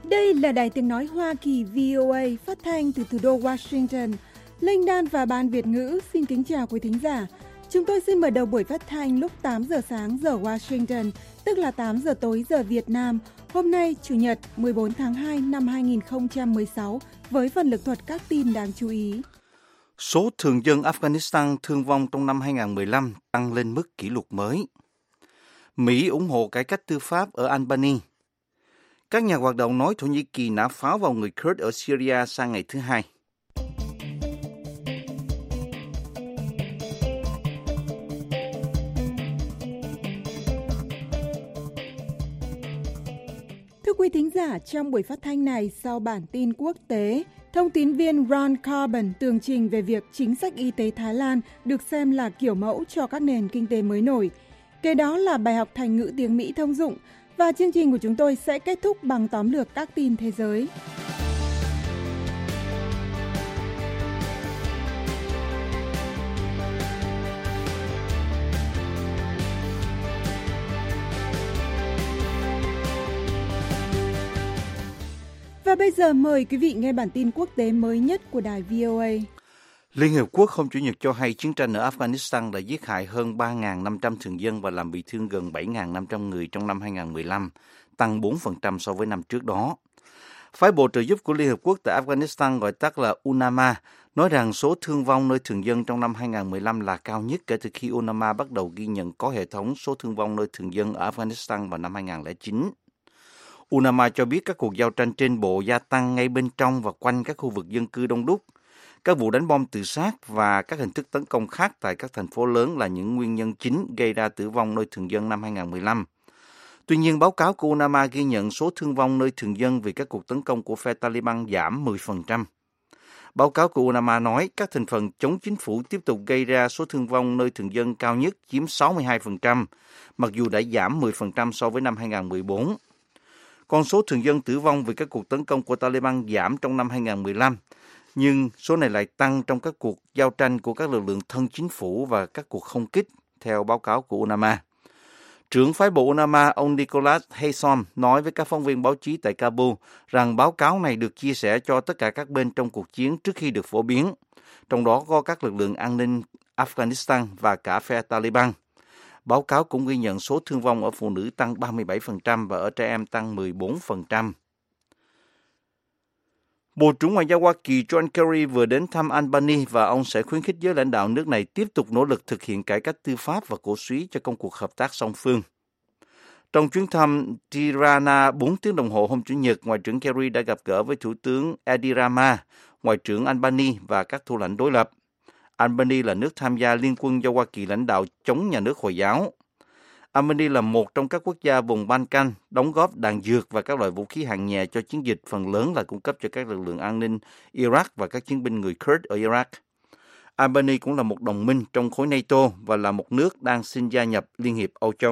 Đây là Đài Tiếng Nói Hoa Kỳ VOA phát thanh từ thủ đô Washington. Linh Đan và Ban Việt ngữ xin kính chào quý thính giả. Chúng tôi xin mở đầu buổi phát thanh lúc 8 giờ sáng giờ Washington, tức là 8 giờ tối giờ Việt Nam. Hôm nay, Chủ nhật 14 tháng 2 năm 2016, với phần lực thuật các tin đáng chú ý. Số thường dân Afghanistan thương vong trong năm 2015 tăng lên mức kỷ lục mới. Mỹ ủng hộ cải cách tư pháp ở Albania. Các nhà hoạt động nói Thổ Nhĩ Kỳ nã pháo vào người Kurd ở Syria sang ngày thứ hai. Thưa quý thính giả, trong buổi phát thanh này, sau bản tin quốc tế, thông tín viên Ron Carbon tường trình về việc chính sách y tế Thái Lan được xem là kiểu mẫu cho các nền kinh tế mới nổi. Kế đó là bài học thành ngữ tiếng Mỹ thông dụng, và chương trình của chúng tôi sẽ kết thúc bằng tóm lược các tin thế giới. Và bây giờ mời quý vị nghe bản tin quốc tế mới nhất của đài VOA. Liên Hiệp Quốc hôm Chủ nhật cho hay chiến tranh ở Afghanistan đã giết hại hơn 3.500 thường dân và làm bị thương gần 7.500 người trong năm 2015, tăng 4% so với năm trước đó. Phái bộ trợ giúp của Liên Hiệp Quốc tại Afghanistan, gọi tắt là UNAMA, nói rằng số thương vong nơi thường dân trong năm 2015 là cao nhất kể từ khi UNAMA bắt đầu ghi nhận có hệ thống số thương vong nơi thường dân ở Afghanistan vào năm 2009. UNAMA cho biết các cuộc giao tranh trên bộ gia tăng ngay bên trong và quanh các khu vực dân cư đông đúc. Các vụ đánh bom tự sát và các hình thức tấn công khác tại các thành phố lớn là những nguyên nhân chính gây ra tử vong nơi thường dân năm 2015. Tuy nhiên, báo cáo của UNAMA ghi nhận số thương vong nơi thường dân vì các cuộc tấn công của phe Taliban giảm 10%. Báo cáo của UNAMA nói các thành phần chống chính phủ tiếp tục gây ra số thương vong nơi thường dân cao nhất, chiếm 62%, mặc dù đã giảm 10% so với năm 2014. Con số thường dân tử vong vì các cuộc tấn công của Taliban giảm trong năm 2015, nhưng số này lại tăng trong các cuộc giao tranh của các lực lượng thân chính phủ và các cuộc không kích, theo báo cáo của UNAMA. Trưởng phái bộ UNAMA, ông Nicholas Haysom, nói với các phóng viên báo chí tại Kabul rằng báo cáo này được chia sẻ cho tất cả các bên trong cuộc chiến trước khi được phổ biến, trong đó có các lực lượng an ninh Afghanistan và cả phe Taliban. Báo cáo cũng ghi nhận số thương vong ở phụ nữ tăng 37% và ở trẻ em tăng 14%. Bộ trưởng Ngoại giao Hoa Kỳ John Kerry vừa đến thăm Albania và ông sẽ khuyến khích giới lãnh đạo nước này tiếp tục nỗ lực thực hiện cải cách tư pháp và cổ súy cho công cuộc hợp tác song phương. Trong chuyến thăm Tirana 4 tiếng đồng hồ hôm Chủ nhật, Ngoại trưởng Kerry đã gặp gỡ với Thủ tướng Edi Rama, Ngoại trưởng Albania và các thủ lãnh đối lập. Albania là nước tham gia liên quân do Hoa Kỳ lãnh đạo chống nhà nước Hồi giáo. Albania là một trong các quốc gia vùng Balkan đóng góp đạn dược và các loại vũ khí hạng nhẹ cho chiến dịch, phần lớn là cung cấp cho các lực lượng an ninh Iraq và các chiến binh người Kurd ở Iraq. Albania cũng là một đồng minh trong khối NATO và là một nước đang xin gia nhập Liên hiệp Âu Châu.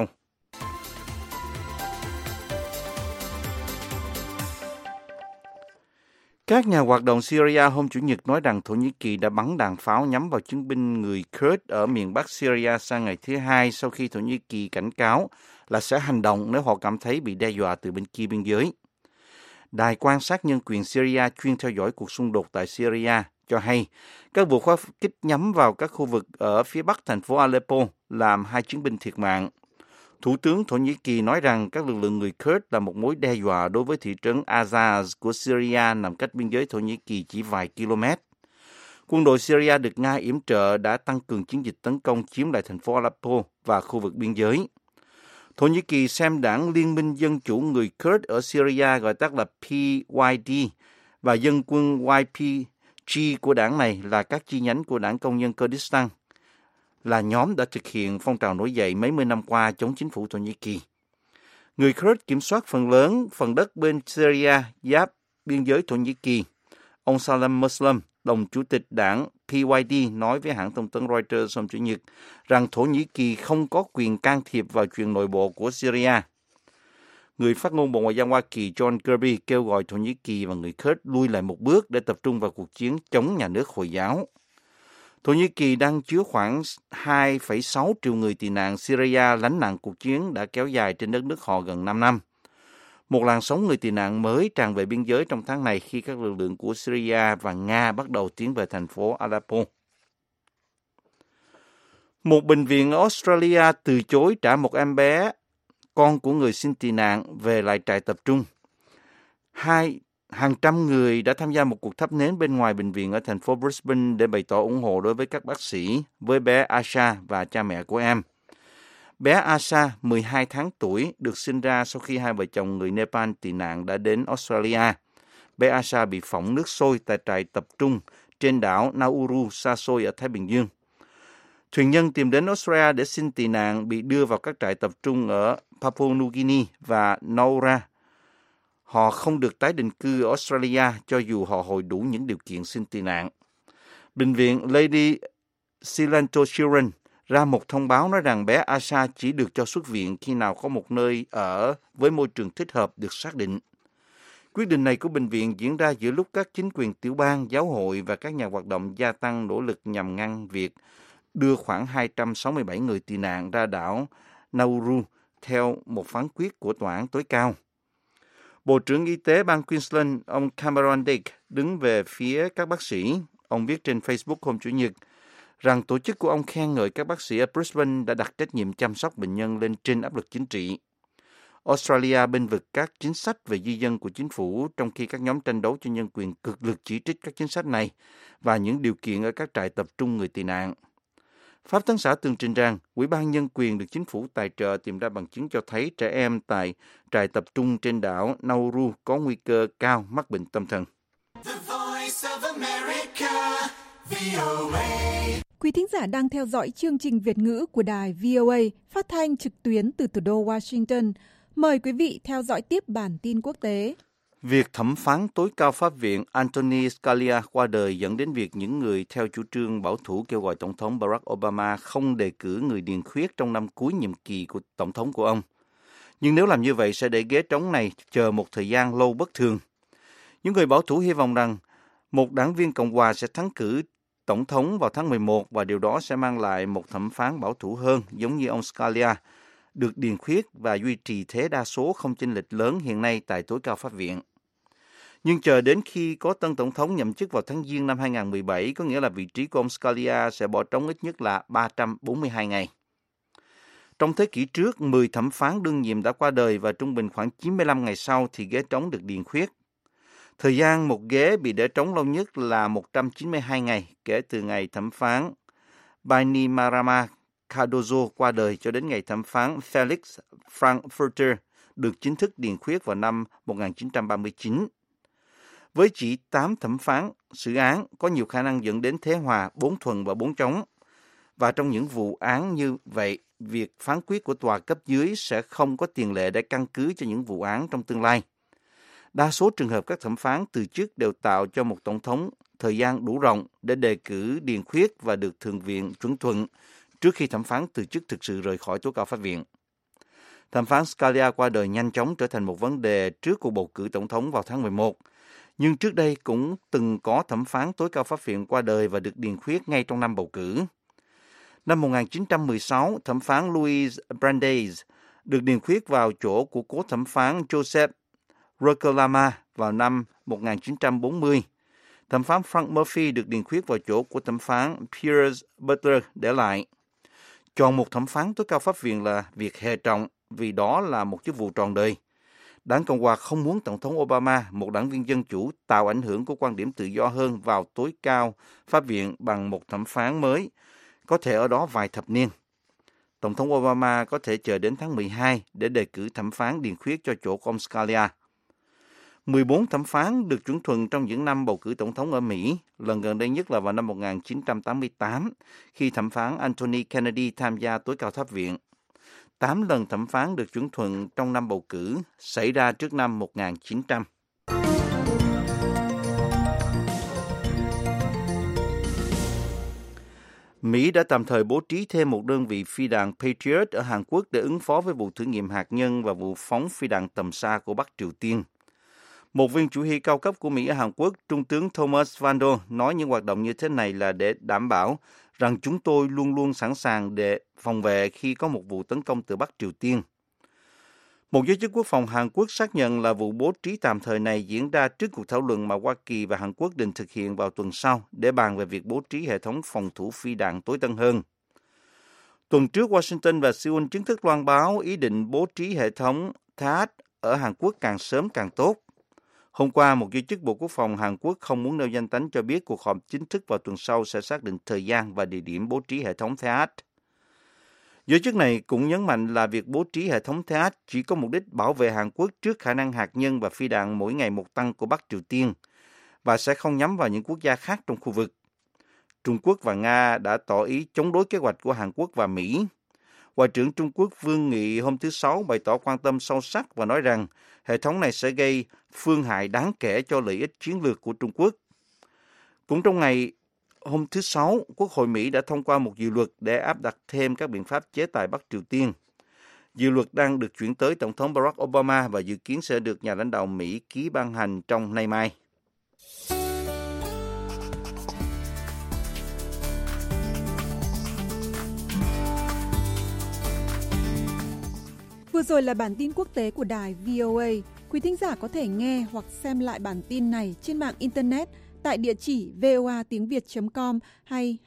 Các nhà hoạt động Syria hôm Chủ nhật nói rằng Thổ Nhĩ Kỳ đã bắn đạn pháo nhắm vào chiến binh người Kurd ở miền Bắc Syria sang ngày thứ hai sau khi Thổ Nhĩ Kỳ cảnh cáo là sẽ hành động nếu họ cảm thấy bị đe dọa từ bên kia biên giới. Đài quan sát nhân quyền Syria chuyên theo dõi cuộc xung đột tại Syria cho hay các vụ pháo kích nhắm vào các khu vực ở phía bắc thành phố Aleppo làm 2 chiến binh thiệt mạng. Thủ tướng Thổ Nhĩ Kỳ nói rằng các lực lượng người Kurd là một mối đe dọa đối với thị trấn Azaz của Syria nằm cách biên giới Thổ Nhĩ Kỳ chỉ vài km. Quân đội Syria được Nga yểm trợ đã tăng cường chiến dịch tấn công chiếm lại thành phố Aleppo và khu vực biên giới. Thổ Nhĩ Kỳ xem đảng Liên minh Dân chủ người Kurd ở Syria, gọi tắt là PYD, và dân quân YPG của đảng này là các chi nhánh của đảng Công nhân Kurdistan, là nhóm đã thực hiện phong trào nổi dậy mấy mươi năm qua chống chính phủ Thổ Nhĩ Kỳ. Người Kurd kiểm soát phần lớn phần đất bên Syria giáp biên giới Thổ Nhĩ Kỳ. Ông Salam Muslim, đồng chủ tịch đảng PYD, nói với hãng thông tấn Reuters hôm Chủ nhật rằng Thổ Nhĩ Kỳ không có quyền can thiệp vào chuyện nội bộ của Syria. Người phát ngôn Bộ Ngoại giao Hoa Kỳ John Kirby kêu gọi Thổ Nhĩ Kỳ và người Kurd lui lại một bước để tập trung vào cuộc chiến chống nhà nước Hồi giáo. Thổ Nhĩ Kỳ đang chứa khoảng 2,6 triệu người tị nạn Syria lánh nạn cuộc chiến đã kéo dài trên đất nước họ gần 5 năm. Một làn sóng người tị nạn mới tràn về biên giới trong tháng này khi các lực lượng của Syria và Nga bắt đầu tiến về thành phố Aleppo. Một bệnh viện ở Australia từ chối trả một em bé, con của người xin tị nạn, về lại trại tập trung. Hàng trăm người đã tham gia một cuộc thắp nến bên ngoài bệnh viện ở thành phố Brisbane để bày tỏ ủng hộ đối với các bác sĩ, với bé Asha và cha mẹ của em. Bé Asha, 12 tháng tuổi, được sinh ra sau khi hai vợ chồng người Nepal tị nạn đã đến Australia. Bé Asha bị phỏng nước sôi tại trại tập trung trên đảo Nauru xa xôi ở Thái Bình Dương. Thuyền nhân tìm đến Australia để xin tị nạn bị đưa vào các trại tập trung ở Papua New Guinea và Naura. Họ không được tái định cư ở Australia cho dù họ hội đủ những điều kiện xin tị nạn. Bệnh viện Lady Silanto Children ra một thông báo nói rằng bé Asha chỉ được cho xuất viện khi nào có một nơi ở với môi trường thích hợp được xác định. Quyết định này của bệnh viện diễn ra giữa lúc các chính quyền tiểu bang, giáo hội và các nhà hoạt động gia tăng nỗ lực nhằm ngăn việc đưa khoảng 267 người tị nạn ra đảo Nauru theo một phán quyết của tòa án tối cao. Bộ trưởng Y tế bang Queensland, ông Cameron Dick, đứng về phía các bác sĩ. Ông viết trên Facebook hôm Chủ nhật rằng tổ chức của ông khen ngợi các bác sĩ ở Brisbane đã đặt trách nhiệm chăm sóc bệnh nhân lên trên áp lực chính trị. Australia bênh vực các chính sách về di dân của chính phủ, trong khi các nhóm tranh đấu cho nhân quyền cực lực chỉ trích các chính sách này và những điều kiện ở các trại tập trung người tị nạn. Pháp Tấn xã tường trình rằng Ủy ban Nhân quyền được chính phủ tài trợ tìm ra bằng chứng cho thấy trẻ em tại trại tập trung trên đảo Nauru có nguy cơ cao mắc bệnh tâm thần. Quý thính giả đang theo dõi chương trình Việt ngữ của đài VOA phát thanh trực tuyến từ thủ đô Washington. Mời quý vị theo dõi tiếp bản tin quốc tế. Việc thẩm phán tối cao pháp viện Anthony Scalia qua đời dẫn đến việc những người theo chủ trương bảo thủ kêu gọi Tổng thống Barack Obama không đề cử người điền khuyết trong năm cuối nhiệm kỳ của Tổng thống của ông. Nhưng nếu làm như vậy sẽ để ghế trống này chờ một thời gian lâu bất thường. Những người bảo thủ hy vọng rằng một đảng viên Cộng hòa sẽ thắng cử Tổng thống vào tháng 11 và điều đó sẽ mang lại một thẩm phán bảo thủ hơn giống như ông Scalia, được điền khuyết và duy trì thế đa số không chênh lệch lớn hiện nay tại tối cao pháp viện. Nhưng chờ đến khi có tân tổng thống nhậm chức vào tháng Giêng năm 2017, có nghĩa là vị trí của ông Scalia sẽ bỏ trống ít nhất là 342 ngày. Trong thế kỷ trước, 10 thẩm phán đương nhiệm đã qua đời và trung bình khoảng 95 ngày sau thì ghế trống được điền khuyết. Thời gian một ghế bị để trống lâu nhất là 192 ngày kể từ ngày thẩm phán Bainimarama Cardozo qua đời cho đến ngày thẩm phán Felix Frankfurter được chính thức điền khuyết vào năm 1939. Với chỉ 8 thẩm phán, xử án có nhiều khả năng dẫn đến thế hòa 4 thuận và 4 chống. Và trong những vụ án như vậy, việc phán quyết của tòa cấp dưới sẽ không có tiền lệ để căn cứ cho những vụ án trong tương lai. Đa số trường hợp các thẩm phán từ chức đều tạo cho một tổng thống thời gian đủ rộng để đề cử điền khuyết và được Thượng viện chuẩn thuận trước khi thẩm phán từ chức thực sự rời khỏi tối cao pháp viện. Thẩm phán Scalia qua đời nhanh chóng trở thành một vấn đề trước cuộc bầu cử tổng thống vào tháng 11. Nhưng trước đây cũng từng có thẩm phán tối cao pháp viện qua đời và được điền khuyết ngay trong năm bầu cử. Năm 1916, thẩm phán Louis Brandeis được điền khuyết vào chỗ của cố thẩm phán Joseph Roquelaure vào năm 1940. Thẩm phán Frank Murphy được điền khuyết vào chỗ của thẩm phán Piers Butler để lại. Chọn một thẩm phán tối cao pháp viện là việc hệ trọng vì đó là một chức vụ trọn đời. Đảng Cộng hòa không muốn Tổng thống Obama, một đảng viên dân chủ, tạo ảnh hưởng của quan điểm tự do hơn vào tối cao pháp viện bằng một thẩm phán mới, có thể ở đó vài thập niên. Tổng thống Obama có thể chờ đến tháng 12 để đề cử thẩm phán điền khuyết cho chỗ của ông Scalia. 14 thẩm phán được chuẩn thuận trong những năm bầu cử tổng thống ở Mỹ, lần gần đây nhất là vào năm 1988, khi thẩm phán Anthony Kennedy tham gia tối cao pháp viện. 8 lần thẩm phán được chuẩn thuận trong năm bầu cử xảy ra trước năm 1900. Mỹ đã tạm thời bố trí thêm một đơn vị phi đạn Patriot ở Hàn Quốc để ứng phó với vụ thử nghiệm hạt nhân và vụ phóng phi đạn tầm xa của Bắc Triều Tiên. Một viên chỉ huy cao cấp của Mỹ ở Hàn Quốc, Trung tướng Thomas Vandal, nói những hoạt động như thế này là để đảm bảo rằng chúng tôi luôn luôn sẵn sàng để phòng vệ khi có một vụ tấn công từ Bắc Triều Tiên. Một giới chức quốc phòng Hàn Quốc xác nhận là vụ bố trí tạm thời này diễn ra trước cuộc thảo luận mà Hoa Kỳ và Hàn Quốc định thực hiện vào tuần sau để bàn về việc bố trí hệ thống phòng thủ phi đạn tối tân hơn. Tuần trước, Washington và Seoul chính thức loan báo ý định bố trí hệ thống THAAD ở Hàn Quốc càng sớm càng tốt. Hôm qua, một giới chức Bộ Quốc phòng Hàn Quốc không muốn nêu danh tính cho biết cuộc họp chính thức vào tuần sau sẽ xác định thời gian và địa điểm bố trí hệ thống THAAD. Giới chức này cũng nhấn mạnh là việc bố trí hệ thống THAAD chỉ có mục đích bảo vệ Hàn Quốc trước khả năng hạt nhân và phi đạn mỗi ngày một tăng của Bắc Triều Tiên và sẽ không nhắm vào những quốc gia khác trong khu vực. Trung Quốc và Nga đã tỏ ý chống đối kế hoạch của Hàn Quốc và Mỹ. Ngoại trưởng Trung Quốc Vương Nghị hôm thứ Sáu bày tỏ quan tâm sâu sắc và nói rằng hệ thống này sẽ gây phương hại đáng kể cho lợi ích chiến lược của Trung Quốc. Cũng trong ngày hôm thứ Sáu, Quốc hội Mỹ đã thông qua một dự luật để áp đặt thêm các biện pháp chế tài Bắc Triều Tiên. Dự luật đang được chuyển tới Tổng thống Barack Obama và dự kiến sẽ được nhà lãnh đạo Mỹ ký ban hành trong nay mai. Vừa rồi là bản tin quốc tế của đài VOA. Quý thính giả có thể nghe hoặc xem lại bản tin này trên mạng Internet tại địa chỉ voatiengviet.com hay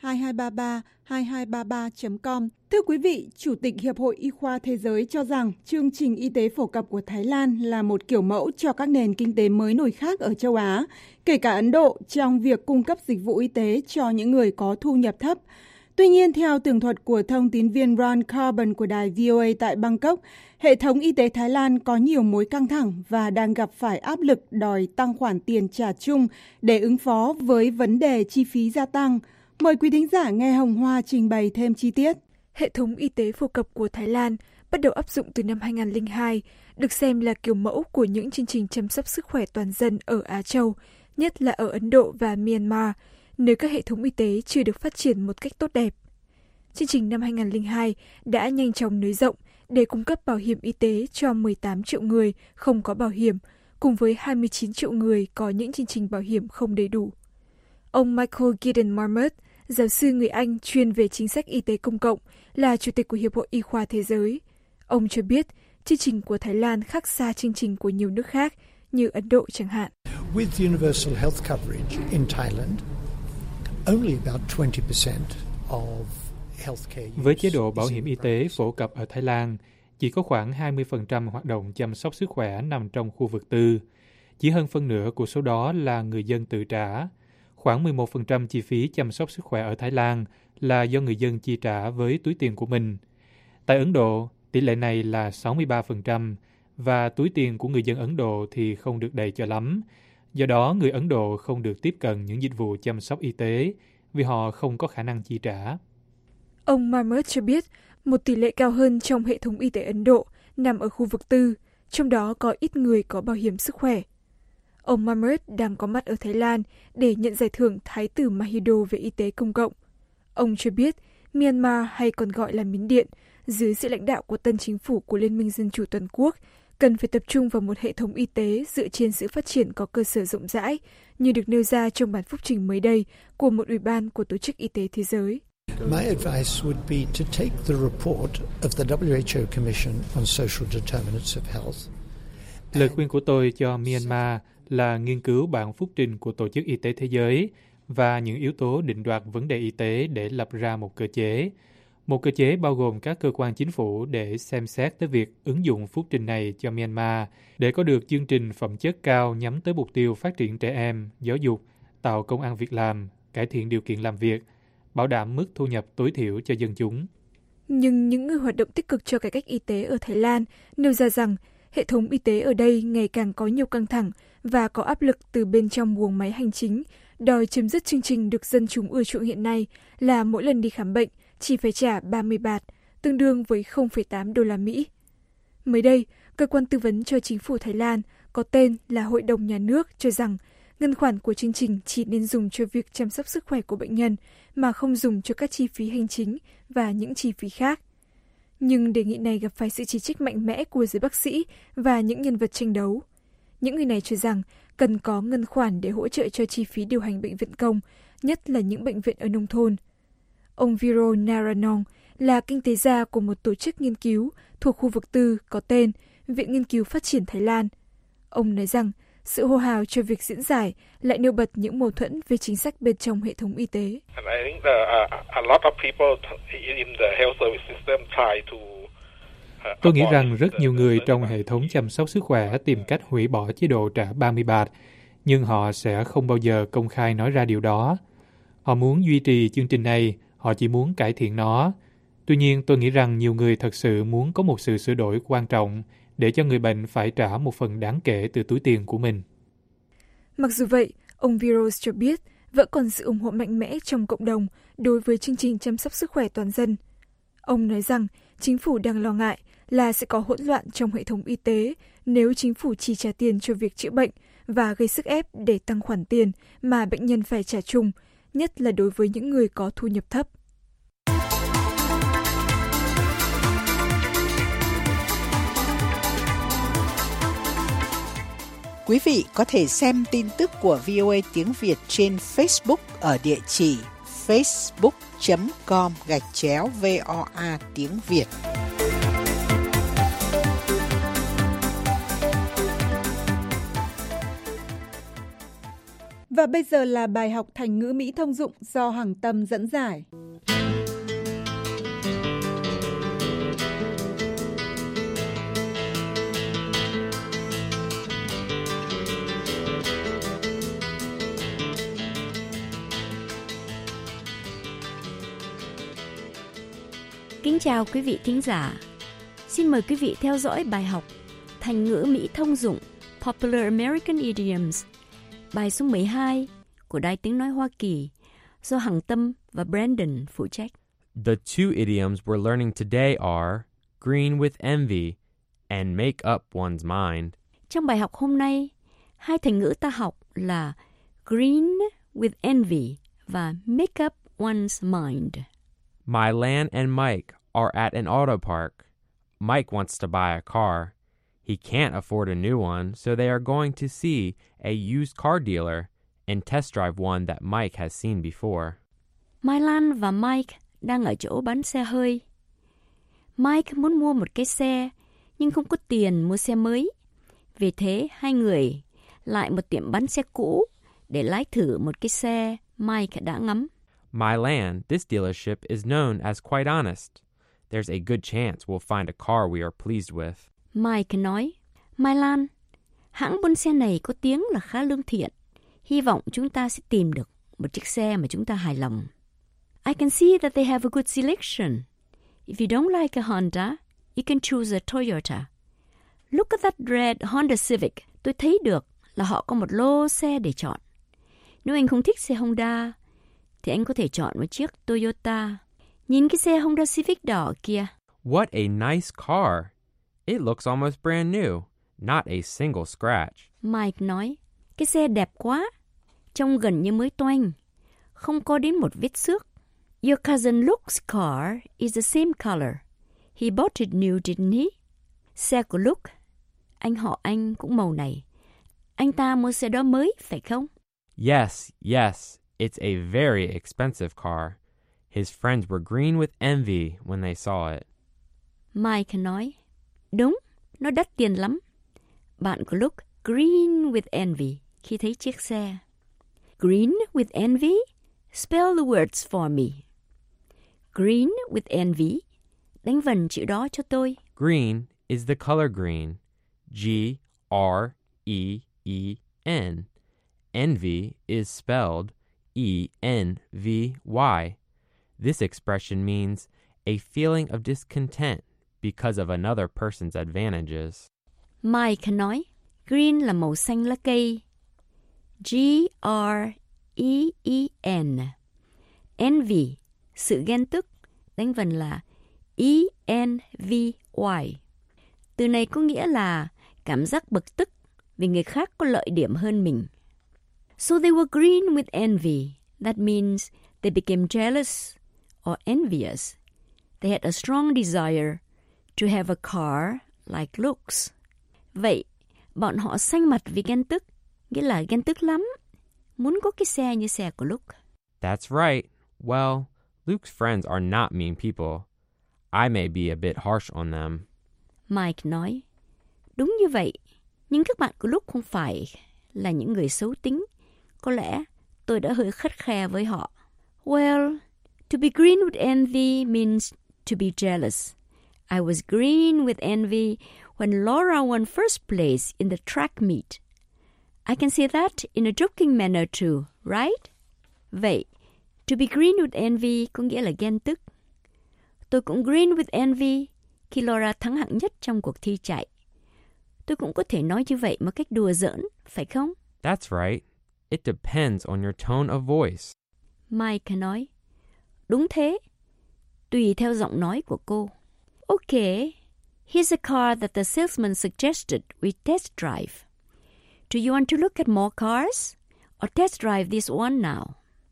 2233 Thưa quý vị, Chủ tịch Hiệp hội Y khoa Thế giới cho rằng chương trình y tế phổ cập của Thái Lan là một kiểu mẫu cho các nền kinh tế mới nổi khác ở châu Á, kể cả Ấn Độ, trong việc cung cấp dịch vụ y tế cho những người có thu nhập thấp. Tuy nhiên, theo tường thuật của thông tín viên Ron Carbon của đài VOA tại Bangkok, hệ thống y tế Thái Lan có nhiều mối căng thẳng và đang gặp phải áp lực đòi tăng khoản tiền trả chung để ứng phó với vấn đề chi phí gia tăng. Mời quý thính giả nghe Hồng Hoa trình bày thêm chi tiết. Hệ thống y tế phổ cập của Thái Lan bắt đầu áp dụng từ năm 2002, được xem là kiểu mẫu của những chương trình chăm sóc sức khỏe toàn dân ở Á Châu, nhất là ở Ấn Độ và Myanmar, nơi các hệ thống y tế chưa được phát triển một cách tốt đẹp. Chương trình năm 2002 đã nhanh chóng nới rộng để cung cấp bảo hiểm y tế cho 18 triệu người không có bảo hiểm, cùng với 29 triệu người có những chương trình bảo hiểm không đầy đủ. Ông Michael Gideon Marmot, giáo sư người Anh chuyên về chính sách y tế công cộng, là Chủ tịch của Hiệp hội Y khoa Thế giới. Ông cho biết chương trình của Thái Lan khác xa chương trình của nhiều nước khác, như Ấn Độ chẳng hạn. With universal health coverage in Thailand, only about 20% of với chế độ bảo hiểm y tế phổ cập ở Thái Lan, chỉ có khoảng 20% hoạt động chăm sóc sức khỏe nằm trong khu vực tư. Chỉ hơn phân nửa của số đó là người dân tự trả. Khoảng 11% chi phí chăm sóc sức khỏe ở Thái Lan là do người dân chi trả với túi tiền của mình. Tại Ấn Độ, tỷ lệ này là 63%, và túi tiền của người dân Ấn Độ thì không được đầy cho lắm. Do đó, người Ấn Độ không được tiếp cận những dịch vụ chăm sóc y tế vì họ không có khả năng chi trả. Ông Marmot cho biết một tỷ lệ cao hơn trong hệ thống y tế Ấn Độ nằm ở khu vực tư, trong đó có ít người có bảo hiểm sức khỏe. Ông Marmot đang có mặt ở Thái Lan để nhận giải thưởng Thái tử Mahido về y tế công cộng. Ông cho biết Myanmar, hay còn gọi là Miến Điện, dưới sự lãnh đạo của tân chính phủ của Liên minh Dân chủ Toàn quốc, cần phải tập trung vào một hệ thống y tế dựa trên sự phát triển có cơ sở rộng rãi, như được nêu ra trong bản phúc trình mới đây của một ủy ban của Tổ chức Y tế Thế giới. My advice would be to take the report of the WHO Commission on Social Determinants of Health. Lời khuyên của tôi cho Myanmar là nghiên cứu bản phúc trình của Tổ chức Y tế Thế giới và những yếu tố định đoạt vấn đề y tế để lập ra một cơ chế. Một cơ chế bao gồm các cơ quan chính phủ để xem xét tới việc ứng dụng phúc trình này cho Myanmar để có được chương trình phẩm chất cao nhắm tới mục tiêu phát triển trẻ em, giáo dục, tạo công ăn việc làm, cải thiện điều kiện làm việc, bảo đảm mức thu nhập tối thiểu cho dân chúng. Nhưng những người hoạt động tích cực cho cải cách y tế ở Thái Lan nêu ra rằng hệ thống y tế ở đây ngày càng có nhiều căng thẳng và có áp lực từ bên trong guồng máy hành chính, đòi chấm dứt chương trình được dân chúng ưa chuộng hiện nay là mỗi lần đi khám bệnh chỉ phải trả 30 baht, tương đương với 0,8 đô la Mỹ. Mới đây, cơ quan tư vấn cho chính phủ Thái Lan có tên là Hội đồng Nhà nước cho rằng ngân khoản của chương trình chỉ nên dùng cho việc chăm sóc sức khỏe của bệnh nhân mà không dùng cho các chi phí hành chính và những chi phí khác. Nhưng đề nghị này gặp phải sự chỉ trích mạnh mẽ của giới bác sĩ và những nhân vật tranh đấu. Những người này cho rằng cần có ngân khoản để hỗ trợ cho chi phí điều hành bệnh viện công, nhất là những bệnh viện ở nông thôn. Ông Viro Naranong là kinh tế gia của một tổ chức nghiên cứu thuộc khu vực tư có tên Viện Nghiên cứu Phát triển Thái Lan. Ông nói rằng sự hô hào cho việc diễn giải lại nêu bật những mâu thuẫn về chính sách bên trong hệ thống y tế. Tôi nghĩ rằng rất nhiều người trong hệ thống chăm sóc sức khỏe tìm cách hủy bỏ chế độ trả 30 bạt, nhưng họ sẽ không bao giờ công khai nói ra điều đó. Họ muốn duy trì chương trình này, họ chỉ muốn cải thiện nó. Tuy nhiên, tôi nghĩ rằng nhiều người thật sự muốn có một sự sửa đổi quan trọng để cho người bệnh phải trả một phần đáng kể từ túi tiền của mình. Mặc dù vậy, ông Virus cho biết vẫn còn sự ủng hộ mạnh mẽ trong cộng đồng đối với chương trình chăm sóc sức khỏe toàn dân. Ông nói rằng chính phủ đang lo ngại là sẽ có hỗn loạn trong hệ thống y tế nếu chính phủ chi trả tiền cho việc chữa bệnh và gây sức ép để tăng khoản tiền mà bệnh nhân phải trả chung, nhất là đối với những người có thu nhập thấp. Quý vị có thể xem tin tức của VOA tiếng Việt trên Facebook ở địa chỉ facebook.com/VOA tiếng Việt. Và bây giờ là bài học thành ngữ Mỹ thông dụng do Hằng Tâm dẫn giải. Kính chào quý vị thính giả. Xin mời quý vị theo dõi bài học Thành ngữ Mỹ thông dụng Popular American Idioms, bài số 12 của Đài Tiếng Nói Hoa Kỳ do Hằng Tâm và Brandon phụ trách. The two idioms we're learning today are green with envy and make up one's mind. Trong bài học hôm nay, hai thành ngữ ta học là green with envy và make up one's mind. Mylan and Mike are at an auto park. Mike wants to buy a car. He can't afford a new one, so they are going to see a used car dealer and test drive one that Mike has seen before. Mai Lan và Mike đang ở chỗ bán xe hơi. Mike muốn mua một cái xe, nhưng không có tiền mua xe mới. Vì thế, hai người lại một tiệm bán xe cũ để lái thử một cái xe Mike đã ngắm. Mylan, this dealership is known as quite honest. There's a good chance we'll find a car we are pleased with. Mike nói, Mai Lan, hãng buôn xe này có tiếng là khá lương thiện. Hy vọng chúng ta sẽ tìm được một chiếc xe mà chúng ta hài lòng. I can see that they have a good selection. If you don't like a Honda, you can choose a Toyota. Look at that red Honda Civic. Tôi thấy được là họ có một lô xe để chọn. Nếu anh không thích xe Honda, thì anh có thể chọn một chiếc Toyota. Nhìn cái xe Honda Civic đỏ kia. What a nice car. It looks almost brand new, not a single scratch. Mike nói, cái xe đẹp quá, trông gần như mới toanh, không có đến một vết xước. Your cousin Luke's car is the same color. He bought it new, didn't he? Xe của Luke, anh họ anh cũng màu này. Anh ta mua xe đó mới, phải không? Yes, it's a very expensive car. His friends were green with envy when they saw it. Mike nói, đúng, nó đắt tiền lắm. Bạn của Luke green with envy khi thấy chiếc xe. Green with envy? Spell the words for me. Green with envy. Đánh vần chữ đó cho tôi. Green is the color green. G-R-E-E-N. Envy is spelled E-N-V-Y. This expression means a feeling of discontent because of another person's advantages. Mike nói, green là màu xanh lá cây. G-R-E-E-N. Envy, sự ghen tức, đánh vần là E-N-V-Y. Từ này có nghĩa là cảm giác bực tức vì người khác có lợi điểm hơn mình. So they were green with envy. That means they became jealous or envious. They had a strong desire to have a car like Luke's. Vậy, bọn họ xanh mặt vì ghen tức, nghĩa là ghen tức lắm, muốn có cái xe như xe của Luke. That's right. Well, Luke's friends are not mean people. I may be a bit harsh on them. Mike nói, Đúng như vậy, nhưng các bạn của lúc không phải là những người xấu tính. Có lẽ tôi đã hơi khắt khe với họ. Well, to be green with envy means to be jealous. I was green with envy when Laura won first place in the track meet. I can say that in a joking manner too, right? Vậy, to be green with envy có nghĩa là ghen tức. Tôi cũng green with envy khi Laura thắng hạng nhất trong cuộc thi chạy. Tôi cũng có thể nói như vậy một cách đùa giỡn, phải không? That's right. It depends on your tone of voice. Mike nói, đúng thế, tùy theo giọng nói của cô. Okay, here's a car that the salesman suggested we test drive. Do you want to look at more cars or test drive this one now?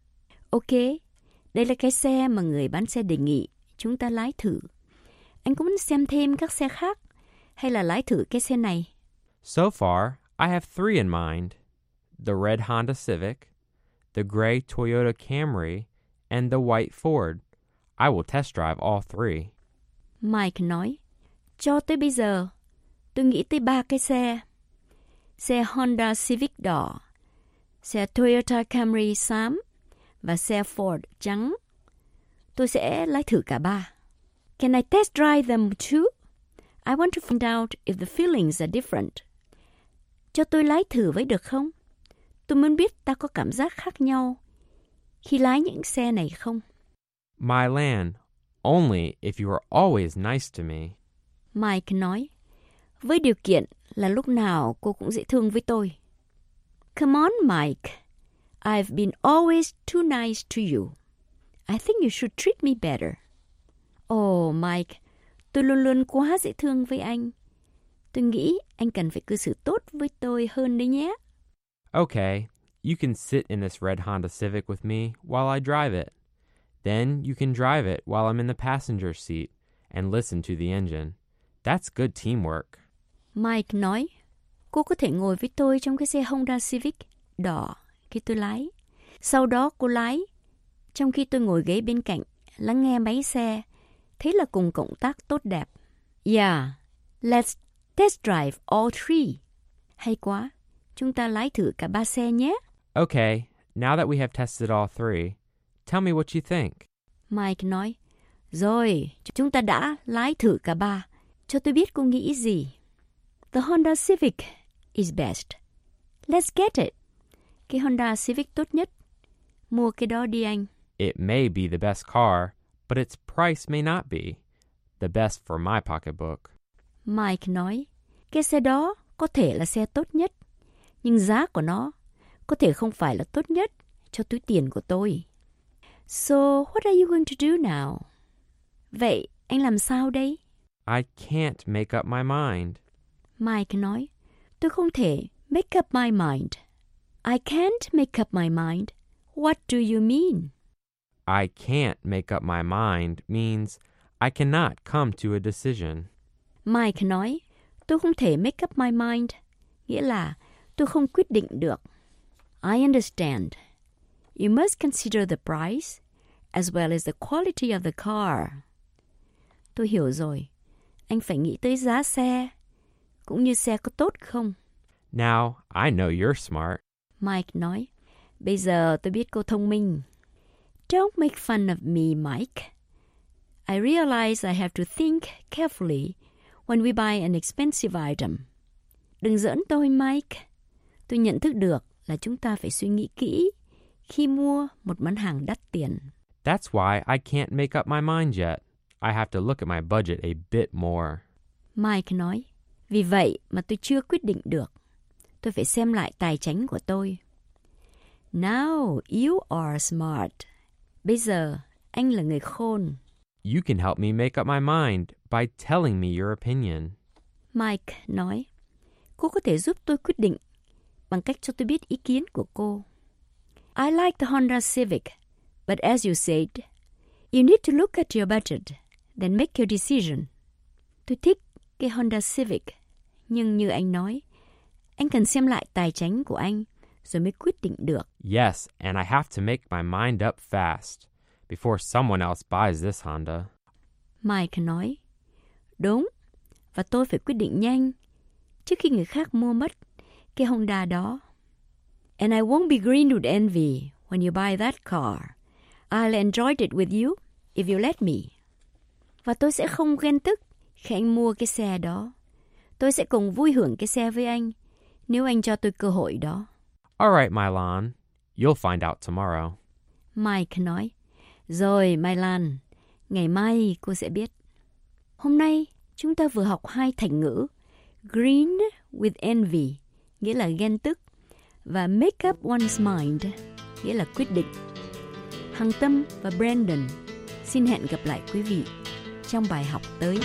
Okay, đây là cái xe mà người bán xe đề nghị chúng ta lái thử. Anh có muốn xem thêm các xe khác hay là lái thử cái xe này? So far, I have 3 in mind. The red Honda Civic, the gray Toyota Camry, and the white Ford. I will test drive all 3. Mike nói, cho tới bây giờ, tôi nghĩ tới 3 cái xe. Xe Honda Civic đỏ, xe Toyota Camry xám và xe Ford trắng. Tôi sẽ lái thử cả 3. Can I test drive them too? I want to find out if the feelings are different. Cho tôi lái thử với được không? Tôi muốn biết ta có cảm giác khác nhau khi lái những xe này không? My Lan, only if you are always nice to me. Mike nói, với điều kiện là lúc nào cô cũng dễ thương với tôi. Come on, Mike. I've been always too nice to you. I think you should treat me better. Oh, Mike, tôi luôn luôn quá dễ thương với anh. Tôi nghĩ anh cần phải cư xử tốt với tôi hơn đấy nhé. Okay, you can sit in this red Honda Civic with me while I drive it. Then you can drive it while I'm in the passenger seat and listen to the engine. That's good teamwork. Mike nói, cô có thể ngồi với tôi trong cái xe Honda Civic đỏ khi tôi lái. Sau đó cô lái, trong khi tôi ngồi ghế bên cạnh, lắng nghe máy xe. Thế là cùng cộng tác tốt đẹp. Yeah, let's test drive all 3. Hay quá, chúng ta lái thử cả 3 xe nhé. Okay, now that we have tested all 3, tell me what you think. Mike nói, rồi, chúng ta đã lái thử cả 3. Cho tôi biết cô nghĩ gì. The Honda Civic is best. Let's get it. Cái Honda Civic tốt nhất. Mua cái đó đi anh. It may be the best car, but its price may not be the best for my pocketbook. Mike nói, cái xe đó có thể là xe tốt nhất, nhưng giá của nó có thể không phải là tốt nhất cho túi tiền của tôi. So, what are you going to do now? Vậy, anh làm sao đây? I can't make up my mind. Mike nói, tôi không thể make up my mind. I can't make up my mind. What do you mean? I can't make up my mind means I cannot come to a decision. Mike nói, tôi không thể make up my mind, nghĩa là tôi không quyết định được. I understand. You must consider the price as well as the quality of the car. Tôi hiểu rồi. Anh phải nghĩ tới giá xe, cũng như xe có tốt không. Now, I know you're smart. Mike nói, bây giờ tôi biết cô thông minh. Don't make fun of me, Mike. I realize I have to think carefully when we buy an expensive item. Đừng giỡn tôi, Mike. Tôi nhận thức được là chúng ta phải suy nghĩ kỹ khi mua một món hàng đắt tiền. That's why I can't make up my mind yet. I have to look at my budget a bit more. Mike nói, vì vậy mà tôi chưa quyết định được. Tôi phải xem lại tài chính của tôi. Now you are smart. Bây giờ anh là người khôn. You can help me make up my mind by telling me your opinion. Mike nói, cô có thể giúp tôi quyết định bằng cách cho tôi biết ý kiến của cô. I like the Honda Civic, but as you said, you need to look at your budget, then make your decision. Tôi thích cái Honda Civic, nhưng như anh nói, anh cần xem lại tài chính của anh rồi mới quyết định được. Yes, and I have to make my mind up fast before someone else buys this Honda. Mike nói, đúng, và tôi phải quyết định nhanh trước khi người khác mua mất cái Honda đó. And I won't be green with envy when you buy that car. I'll enjoy it with you if you let me. Và tôi sẽ không ghen tức khi anh mua cái xe đó. Tôi sẽ cùng vui hưởng cái xe với anh nếu anh cho tôi cơ hội đó. All right, Mylan. You'll find out tomorrow. Mike nói, rồi Mylan, ngày mai cô sẽ biết. Hôm nay chúng ta vừa học 2 thành ngữ, green with envy, nghĩa là ghen tức, và make up one's mind, nghĩa là quyết định. Hằng Tâm và Brandon xin hẹn gặp lại quý vị trong bài học tới.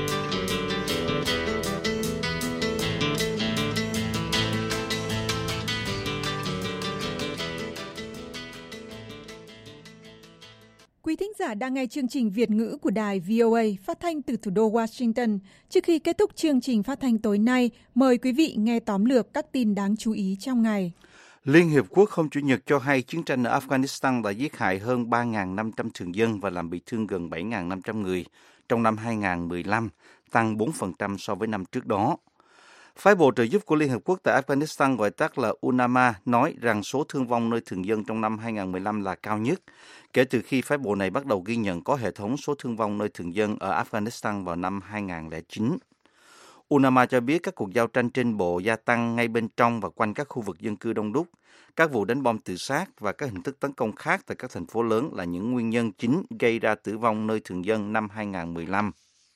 Quý thính giả đang nghe chương trình Việt ngữ của đài VOA phát thanh từ thủ đô Washington. Trước khi kết thúc chương trình phát thanh tối nay, mời quý vị nghe tóm lược các tin đáng chú ý trong ngày. Liên Hiệp Quốc hôm Chủ nhật cho hay chiến tranh ở Afghanistan đã giết hại hơn 3.500 thường dân và làm bị thương gần 7.500 người trong năm 2015, tăng 4% so với năm trước đó. Phái bộ trợ giúp của Liên Hợp Quốc tại Afghanistan, gọi tắt là UNAMA, nói rằng số thương vong nơi thường dân trong năm 2015 là cao nhất kể từ khi phái bộ này bắt đầu ghi nhận có hệ thống số thương vong nơi thường dân ở Afghanistan vào năm 2009. UNAMA cho biết các cuộc giao tranh trên bộ gia tăng ngay bên trong và quanh các khu vực dân cư đông đúc. Các vụ đánh bom tự sát và các hình thức tấn công khác tại các thành phố lớn là những nguyên nhân chính gây ra tử vong nơi thường dân năm 2015.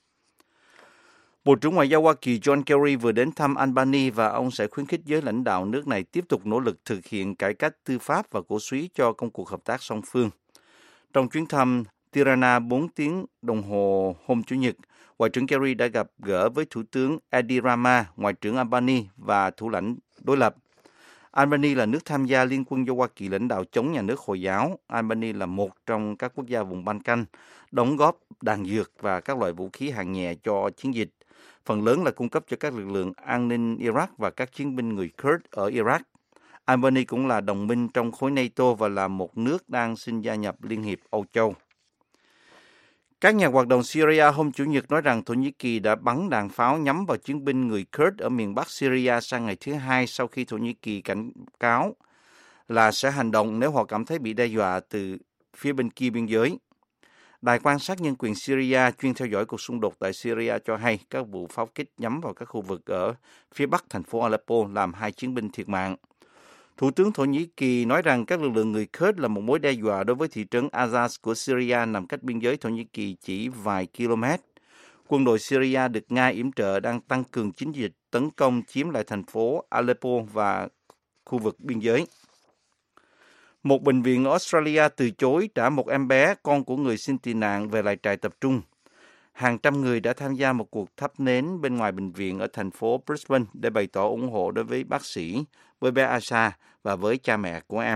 Bộ trưởng Ngoại giao Hoa Kỳ John Kerry vừa đến thăm Albania và ông sẽ khuyến khích giới lãnh đạo nước này tiếp tục nỗ lực thực hiện cải cách tư pháp và cổ súy cho công cuộc hợp tác song phương. Trong chuyến thăm Tirana 4 tiếng đồng hồ hôm Chủ nhật, Ngoại trưởng Kerry đã gặp gỡ với Thủ tướng Edi Rama, Ngoại trưởng Albania và thủ lãnh đối lập. Albania là nước tham gia liên quân do Hoa Kỳ lãnh đạo chống nhà nước Hồi giáo. Albania là một trong các quốc gia vùng Balkan, đóng góp đạn dược và các loại vũ khí hạng nhẹ cho chiến dịch. Phần lớn là cung cấp cho các lực lượng an ninh Iraq và các chiến binh người Kurd ở Iraq. Albania cũng là đồng minh trong khối NATO và là một nước đang xin gia nhập Liên hiệp Âu Châu. Các nhà hoạt động Syria hôm Chủ nhật nói rằng Thổ Nhĩ Kỳ đã bắn đạn pháo nhắm vào chiến binh người Kurd ở miền Bắc Syria sang ngày thứ Hai sau khi Thổ Nhĩ Kỳ cảnh cáo là sẽ hành động nếu họ cảm thấy bị đe dọa từ phía bên kia biên giới. Đài quan sát nhân quyền Syria chuyên theo dõi cuộc xung đột tại Syria cho hay các vụ pháo kích nhắm vào các khu vực ở phía bắc thành phố Aleppo làm 2 chiến binh thiệt mạng. Thủ tướng Thổ Nhĩ Kỳ nói rằng các lực lượng người Kurd là một mối đe dọa đối với thị trấn Azaz của Syria nằm cách biên giới Thổ Nhĩ Kỳ chỉ vài km. Quân đội Syria được Nga yểm trợ đang tăng cường chiến dịch tấn công chiếm lại thành phố Aleppo và khu vực biên giới. Một bệnh viện ở Australia từ chối trả một em bé, con của người xin tị nạn, về lại trại tập trung. Hàng trăm người đã tham gia một cuộc thắp nến bên ngoài bệnh viện ở thành phố Brisbane để bày tỏ ủng hộ đối với bác sĩ, với bé Asha và với cha mẹ của em.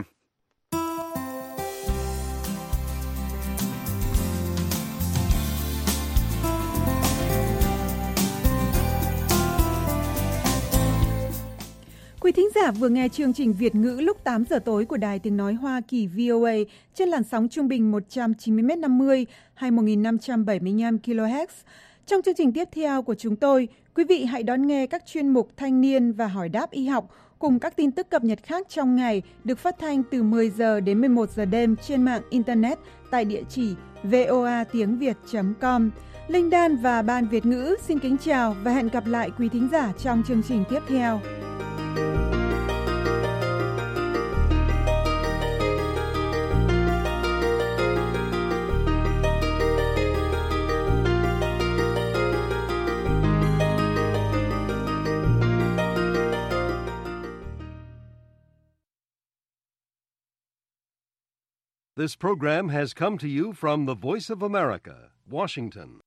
Quý thính giả vừa nghe chương trình Việt ngữ lúc 8 giờ tối của Đài Tiếng Nói Hoa Kỳ VOA trên làn sóng trung bình 190m50 hay 1575 kHz. Trong chương trình tiếp theo của chúng tôi, quý vị hãy đón nghe các chuyên mục Thanh niên và Hỏi đáp y học cùng các tin tức cập nhật khác trong ngày được phát thanh từ 10 giờ đến 11 giờ đêm trên mạng Internet tại địa chỉ voatiengviet.com. Linh Đan và Ban Việt ngữ xin kính chào và hẹn gặp lại quý thính giả trong chương trình tiếp theo. This program has come to you from the Voice of America, Washington.